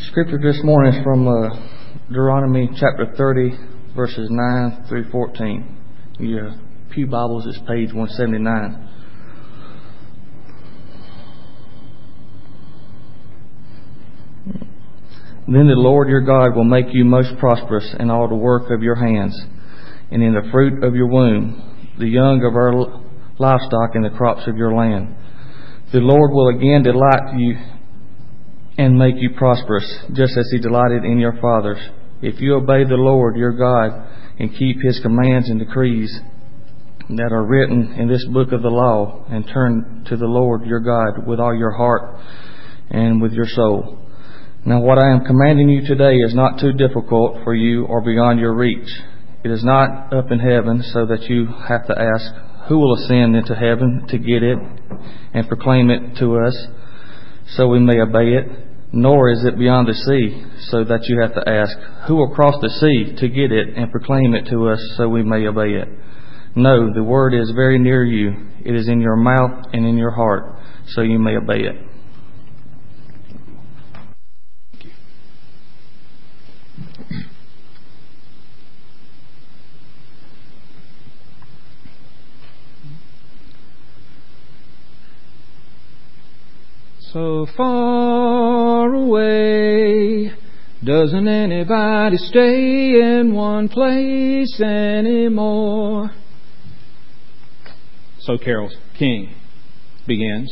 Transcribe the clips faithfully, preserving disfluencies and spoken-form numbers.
Scripture this morning is from uh, Deuteronomy chapter thirty, verses nine through fourteen. Your Pew Bibles is page one seventy-nine. Then the Lord your God will make you most prosperous in all the work of your hands, and in the fruit of your womb, the young of our livestock, and the crops of your land. The Lord will again delight you and make you prosperous, just as He delighted in your fathers, if you obey the Lord your God and keep His commands and decrees that are written in this book of the law, and turn to the Lord your God with all your heart and with your soul. Now what I am commanding you today is not too difficult for you or beyond your reach. It is not up in heaven, so that you have to ask, who will ascend into heaven to get it and proclaim it to us, so we may obey it? Nor is it beyond the sea, so that you have to ask, who will cross the sea to get it and proclaim it to us, so we may obey it? No, the word is very near you. It is in your mouth and in your heart, so you may obey it. So far away, doesn't anybody stay in one place anymore? So Carol King begins.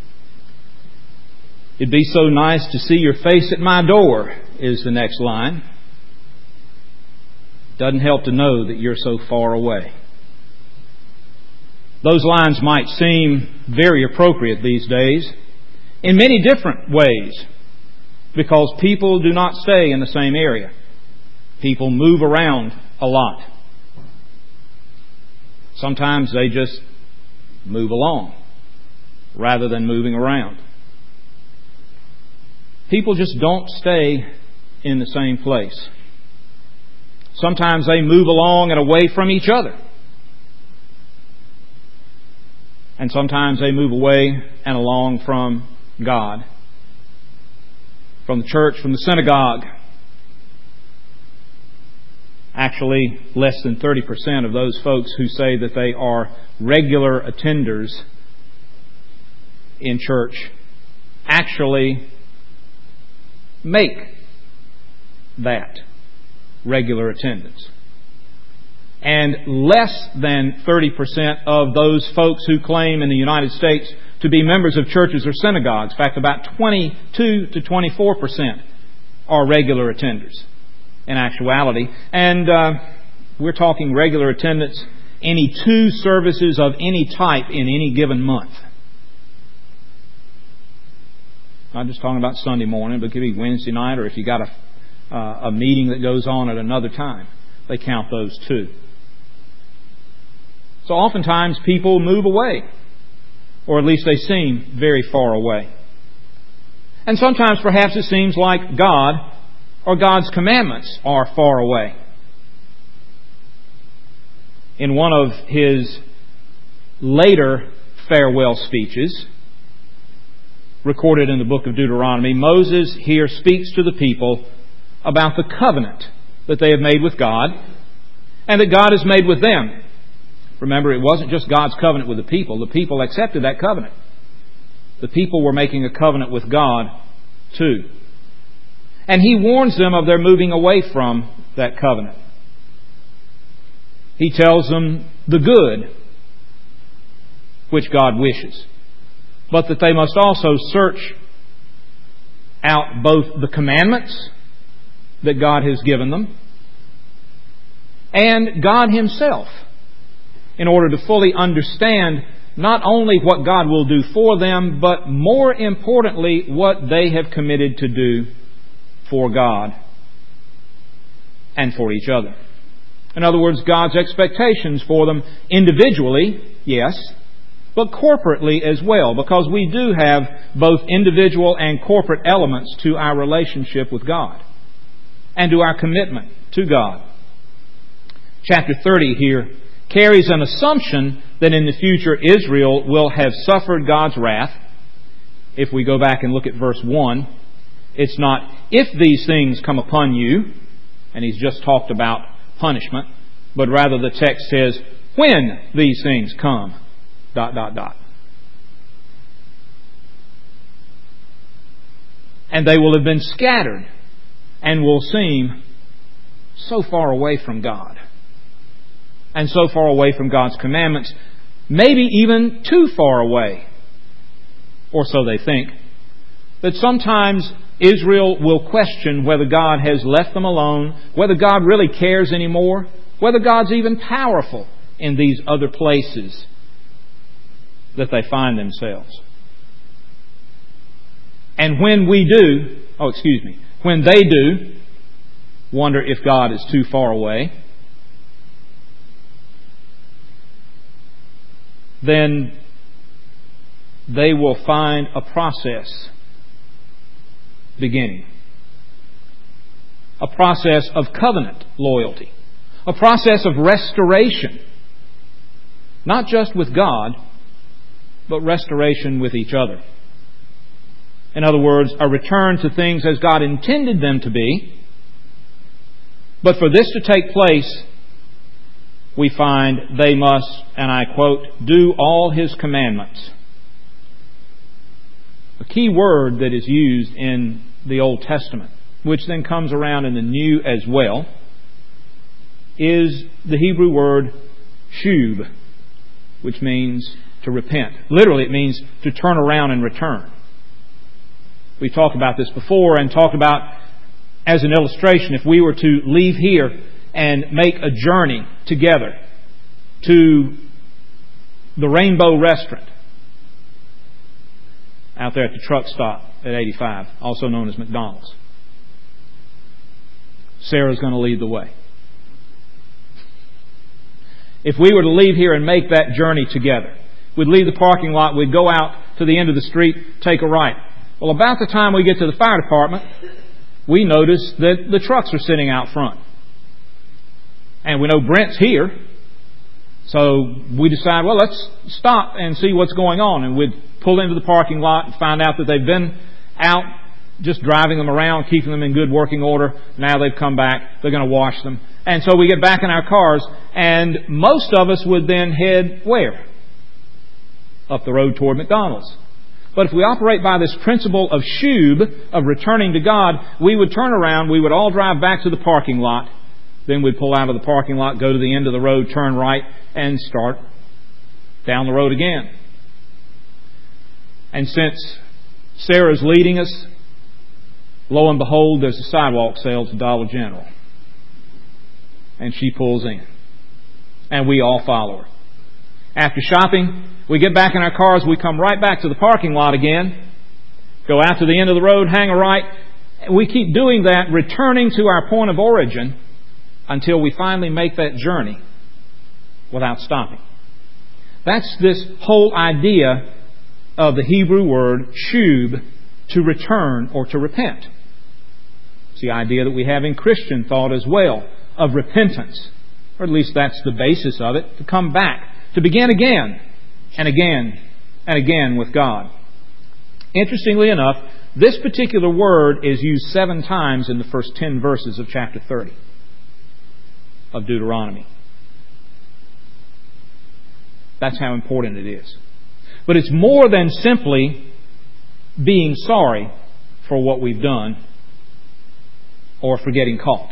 It'd be so nice to see your face at my door, is the next line. Doesn't help to know that you're so far away. Those lines might seem very appropriate these days, in many different ways, because people do not stay in the same area. People move around a lot. Sometimes they just move along rather than moving around. People just don't stay in the same place. Sometimes they move along and away from each other. And sometimes they move away and along from God, from the church, from the synagogue. Actually, less than thirty percent of those folks who say that they are regular attenders in church actually make that regular attendance. And less than thirty percent of those folks who claim in the United States to be members of churches or synagogues, in fact, about twenty-two to twenty-four percent are regular attenders in actuality. And uh, we're talking regular attendance, any two services of any type in any given month. Not just talking about Sunday morning, but it could be Wednesday night, or if you got a, uh, a meeting that goes on at another time. They count those too. So oftentimes people move away, or at least they seem very far away. And sometimes perhaps it seems like God or God's commandments are far away. In one of His later farewell speeches, recorded in the book of Deuteronomy, Moses here speaks to the people about the covenant that they have made with God, and that God has made with them. Remember, it wasn't just God's covenant with the people. The people accepted that covenant. The people were making a covenant with God too. And He warns them of their moving away from that covenant. He tells them the good which God wishes, but that they must also search out both the commandments that God has given them and God Himself, in order to fully understand not only what God will do for them, but more importantly, what they have committed to do for God and for each other. In other words, God's expectations for them individually, yes, but corporately as well, because we do have both individual and corporate elements to our relationship with God and to our commitment to God. Chapter thirty here carries an assumption that in the future Israel will have suffered God's wrath. If we go back and look at verse one, It's not if these things come upon you, and He's just talked about punishment, but rather the text says, when these things come, dot, dot, dot. And they will have been scattered and will seem so far away from God. And so far away from God's commandments, maybe even too far away. Or so they think. That sometimes Israel will question whether God has left them alone, whether God really cares anymore, whether God's even powerful in these other places that they find themselves. And when we do, oh excuse me, when they do wonder if God is too far away, then they will find a process beginning. A process of covenant loyalty. A process of restoration. Not just with God, but restoration with each other. In other words, a return to things as God intended them to be. But for this to take place, we find they must, and I quote, do all His commandments. A key word that is used in the Old Testament, which then comes around in the New as well, is the Hebrew word shub, which means to repent. Literally, it means to turn around and return. We talked about this before and talked about, as an illustration, if we were to leave here and make a journey together to the Rainbow Restaurant out there at the truck stop at eighty-five, also known as McDonald's. Sarah's going to lead the way. If we were to leave here and make that journey together, we'd leave the parking lot, we'd go out to the end of the street, take a right. Well, about the time we get to the fire department, we notice that the trucks are sitting out front. And we know Brent's here. So we decide, well, let's stop and see what's going on. And we'd pull into the parking lot and find out that they've been out just driving them around, keeping them in good working order. Now they've come back. They're going to wash them. And so we get back in our cars, and most of us would then head where? Up the road toward McDonald's. But if we operate by this principle of shub, of returning to God, we would turn around, we would all drive back to the parking lot, then we'd pull out of the parking lot, go to the end of the road, turn right, and start down the road again. And since Sarah's leading us, lo and behold, there's a sidewalk sale to Dollar General. And she pulls in. And we all follow her. After shopping, we get back in our cars, we come right back to the parking lot again, go out to the end of the road, hang a right. We keep doing that, returning to our point of origin until we finally make that journey without stopping. That's this whole idea of the Hebrew word shub, to return or to repent. It's the idea that we have in Christian thought as well of repentance, or at least that's the basis of it, to come back, to begin again and again and again with God. Interestingly enough, this particular word is used seven times in the first ten verses of chapter thirty of Deuteronomy. That's how important it is. But it's more than simply being sorry for what we've done or for getting caught.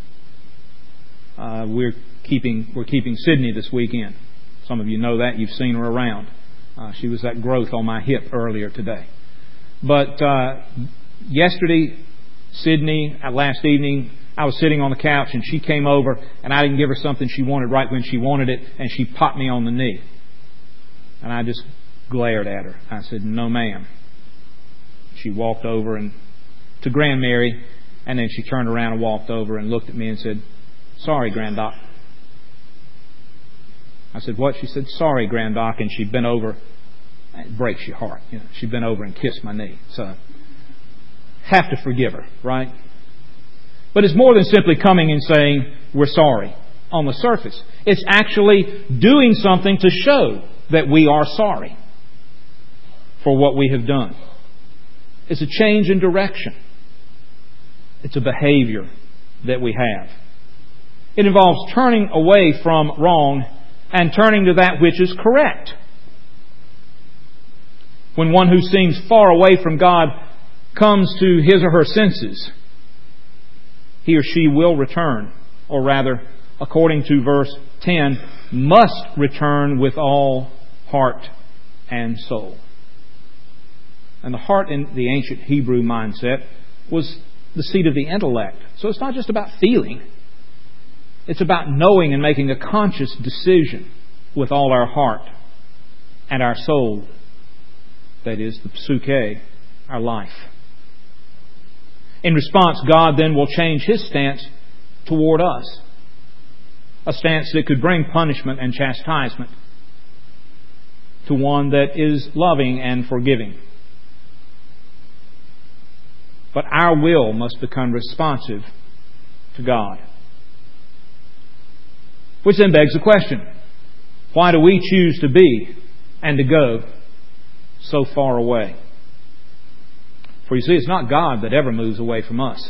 Uh, we're keeping we're keeping Sydney this weekend. Some of you know that. You've seen her around. Uh, she was that growth on my hip earlier today. But uh, yesterday, Sydney, uh, last evening, I was sitting on the couch and she came over and I didn't give her something she wanted right when she wanted it, and she popped me on the knee. And I just glared at her. I said, "No, ma'am." She walked over and to Grand Mary, and then she turned around and walked over and looked at me and said, "Sorry, Grand Doc." I said, "What?" She said, "Sorry, Grand Doc." And she bent over. It breaks your heart. You know, she bent over and kissed my knee. So, have to forgive her, right? But it's more than simply coming and saying, "We're sorry," on the surface. It's actually doing something to show that we are sorry for what we have done. It's a change in direction. It's a behavior that we have. It involves turning away from wrong and turning to that which is correct. When one who seems far away from God comes to his or her senses, he or she will return, or rather, according to verse ten, must return with all heart and soul. And the heart in the ancient Hebrew mindset was the seat of the intellect. So it's not just about feeling. It's about knowing and making a conscious decision with all our heart and our soul. That is, the psuche, our life. In response, God then will change His stance toward us. A stance that could bring punishment and chastisement to one that is loving and forgiving. But our will must become responsive to God. Which then begs the question, why do we choose to be and to go so far away? For you see, it's not God that ever moves away from us.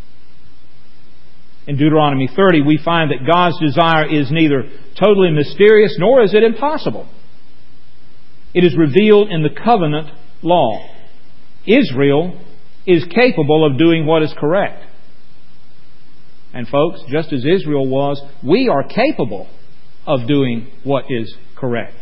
In Deuteronomy thirty, we find that God's desire is neither totally mysterious nor is it impossible. It is revealed in the covenant law. Israel is capable of doing what is correct. And folks, just as Israel was, we are capable of doing what is correct.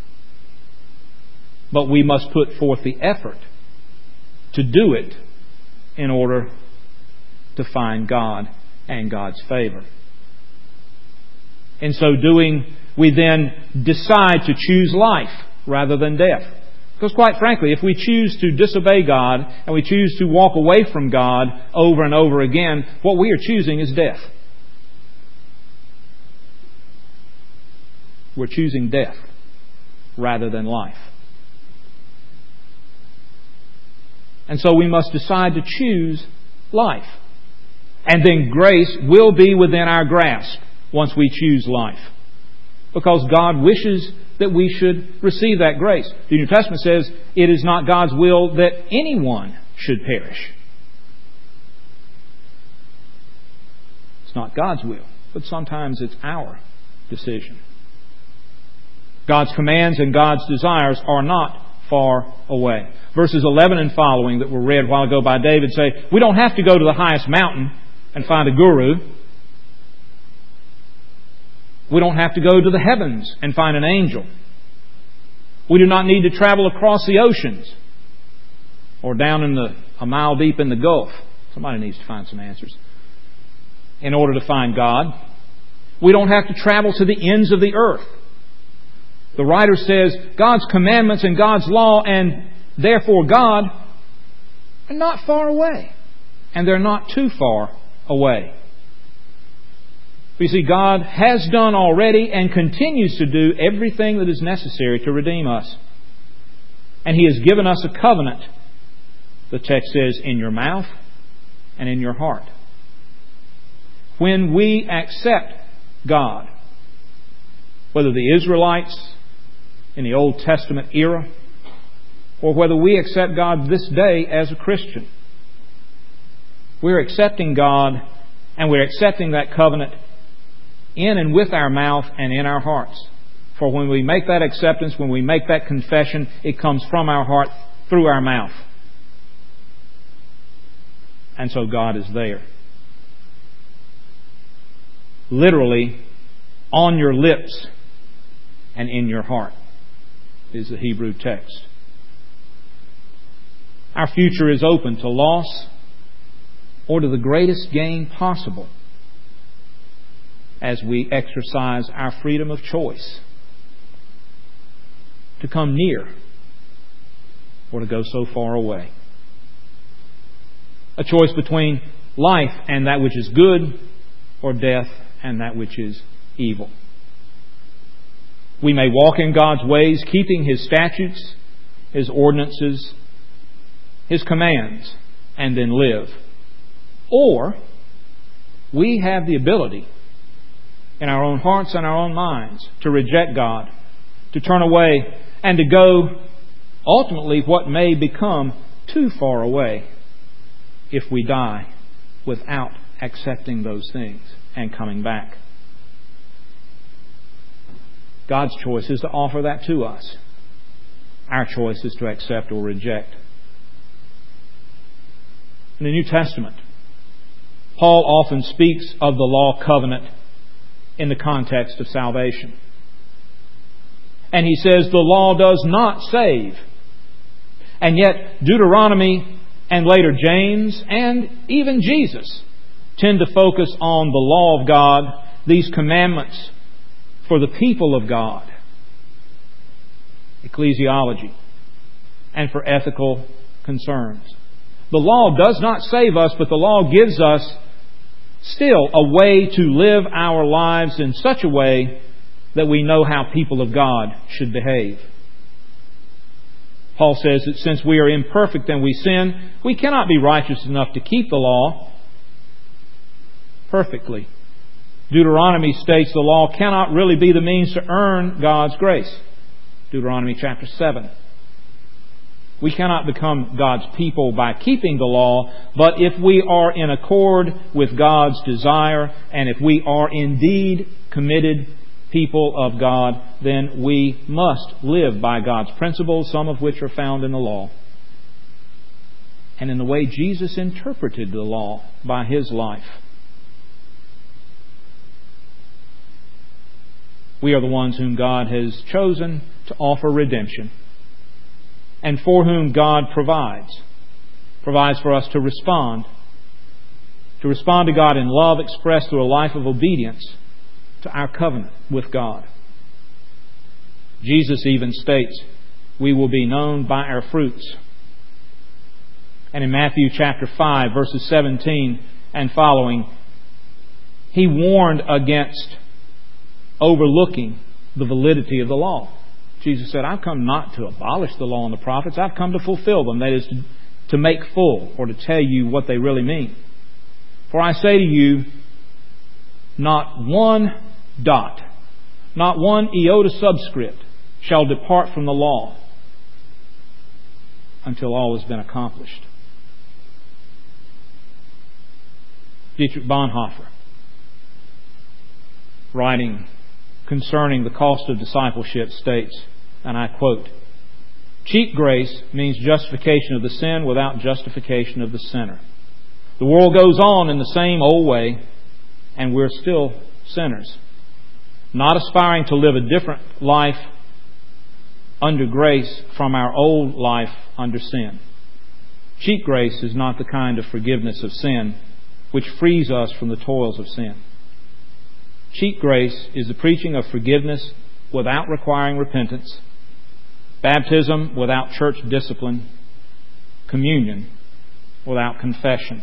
But we must put forth the effort to do it in order to find God and God's favor. In so doing, we then decide to choose life rather than death. Because quite frankly, if we choose to disobey God and we choose to walk away from God over and over again, what we are choosing is death. We're choosing death rather than life. And so we must decide to choose life. And then grace will be within our grasp once we choose life. Because God wishes that we should receive that grace. The New Testament says it is not God's will that anyone should perish. It's not God's will, but sometimes it's our decision. God's commands and God's desires are not far away. Verses eleven and following that were read a while ago by David say, we don't have to go to the highest mountain and find a guru. We don't have to go to the heavens and find an angel. We do not need to travel across the oceans or down in the a mile deep in the Gulf. Somebody needs to find some answers. In order to find God. We don't have to travel to the ends of the earth. The writer says God's commandments and God's law and therefore God are not far away. And they're not too far away. You see, God has done already and continues to do everything that is necessary to redeem us. And He has given us a covenant, the text says, in your mouth and in your heart. When we accept God, whether the Israelites in the Old Testament era, or whether we accept God this day as a Christian, we're accepting God and we're accepting that covenant in and with our mouth and in our hearts. For when we make that acceptance, when we make that confession, it comes from our heart through our mouth. And so God is there. Literally, on your lips and in your heart is the Hebrew text. Our future is open to loss or to the greatest gain possible as we exercise our freedom of choice to come near or to go so far away. A choice between life and that which is good or death and that which is evil. We may walk in God's ways, keeping His statutes, His ordinances, His commands, and then live. Or we have the ability in our own hearts and our own minds to reject God, to turn away, and to go ultimately what may become too far away if we die without accepting those things and coming back. God's choice is to offer that to us. Our choice is to accept or reject. In the New Testament, Paul often speaks of the law covenant in the context of salvation. And he says the law does not save. And yet Deuteronomy and later James and even Jesus tend to focus on the law of God, these commandments for the people of God, ecclesiology, and for ethical concerns. The law does not save us, but the law gives us still a way to live our lives in such a way that we know how people of God should behave. Paul says that since we are imperfect and we sin, we cannot be righteous enough to keep the law perfectly. Deuteronomy states the law cannot really be the means to earn God's grace. Deuteronomy chapter seven. We cannot become God's people by keeping the law, but if we are in accord with God's desire, and if we are indeed committed people of God, then we must live by God's principles, some of which are found in the law. And in the way Jesus interpreted the law by His life. We are the ones whom God has chosen to offer redemption, and for whom God provides. Provides for us to respond. To respond to God in love expressed through a life of obedience to our covenant with God. Jesus even states, we will be known by our fruits. And in Matthew chapter five, verses seventeen and following, He warned against overlooking the validity of the law. Jesus said, I've come not to abolish the law and the prophets, I've come to fulfill them. That is, to, to make full, or to tell you what they really mean. For I say to you, not one dot, not one iota subscript shall depart from the law until all has been accomplished. Dietrich Bonhoeffer, writing concerning the cost of discipleship, states, and I quote, cheap grace means justification of the sin without justification of the sinner. The world goes on in the same old way, and we're still sinners, not aspiring to live a different life under grace from our old life under sin. Cheap grace is not the kind of forgiveness of sin which frees us from the toils of sin. Cheap grace is the preaching of forgiveness without requiring repentance, baptism without church discipline, communion without confession.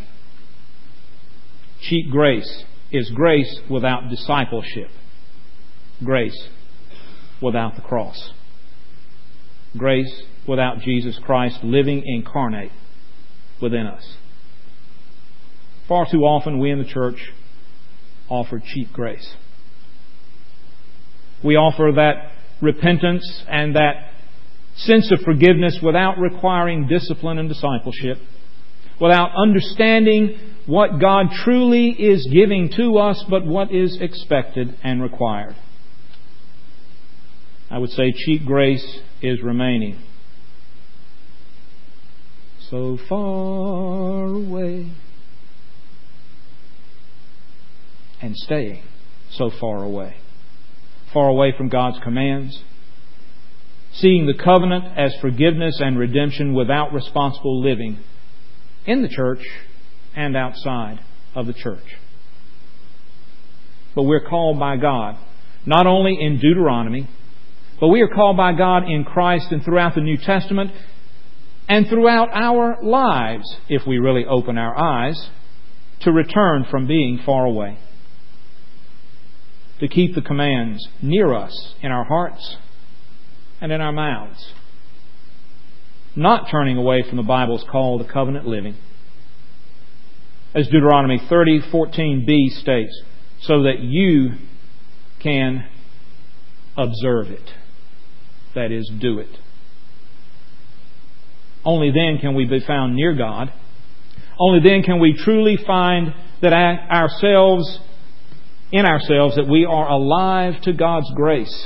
Cheap grace is grace without discipleship, grace without the cross, grace without Jesus Christ living incarnate within us. Far too often we in the church offer cheap grace. We offer that repentance and that sense of forgiveness without requiring discipline and discipleship, without understanding what God truly is giving to us, but what is expected and required. I would say cheap grace is remaining so far away and staying so far away. Far away from God's commands, seeing the covenant as forgiveness and redemption without responsible living in the church and outside of the church. But we're called by God, not only in Deuteronomy, but we are called by God in Christ and throughout the New Testament and throughout our lives, if we really open our eyes, to return from being far away. To keep the commands near us in our hearts and in our mouths. Not turning away from the Bible's call to covenant living. As Deuteronomy thirty fourteen b states, so that you can observe it. That is, do it. Only then can we be found near God. Only then can we truly find that ourselves, in ourselves, that we are alive to God's grace.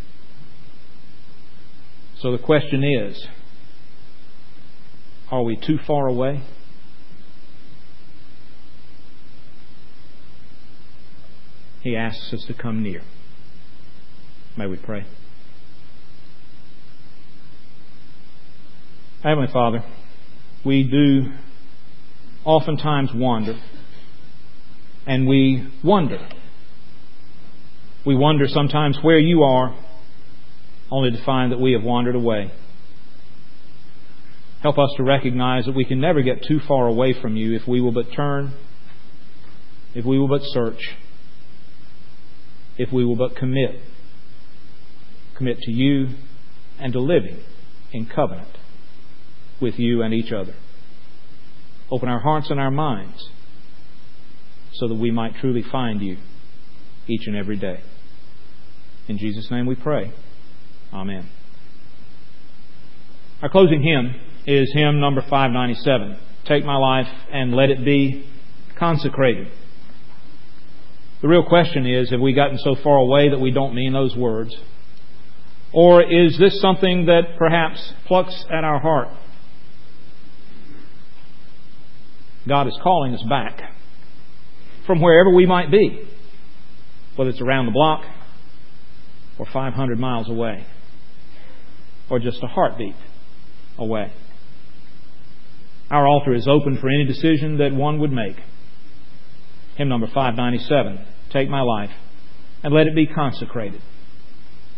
So the question is, are we too far away? He asks us to come near. May we pray. Heavenly Father, we do oftentimes wander. And we wonder. We wonder sometimes where You are, only to find that we have wandered away. Help us to recognize that we can never get too far away from You if we will but turn, if we will but search, if we will but commit. Commit to You and to living in covenant with You and each other. Open our hearts and our minds so that we might truly find You each and every day. In Jesus' name we pray. Amen. Our closing hymn is hymn number five ninety-seven. Take my life and let it be consecrated. The real question is, have we gotten so far away that we don't mean those words? Or is this something that perhaps plucks at our heart? God is calling us back from wherever we might be, whether it's around the block or five hundred miles away or just a heartbeat away. Our altar is open for any decision that one would make. Hymn number five ninety-seven, Take My Life and Let It Be Consecrated.